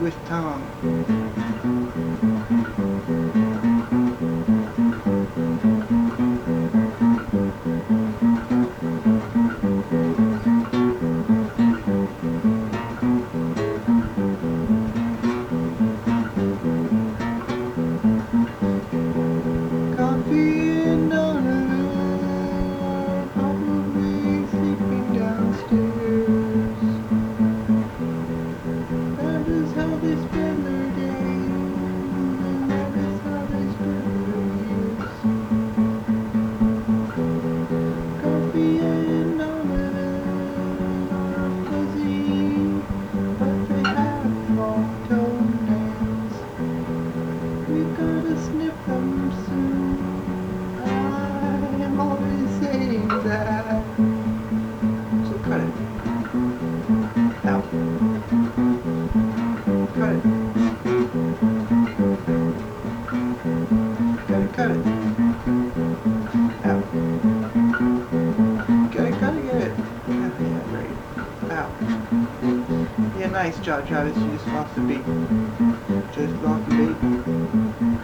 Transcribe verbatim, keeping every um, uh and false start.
Swiss tongue. Coffee and donuts, probably sleeping downstairs. That is how they spend their days, and that is how they spend their years. Coffee and donuts are fuzzy, but they have long toenails. We gotta snip them soon. I am always saying that. So cut it. Out. Cut it. Gotta cut it. Out. Gotta cut it. Get it. Yeah, yeah, great. Out. Yeah, nice job, Travis. You just lost the beat. Just lost the beat.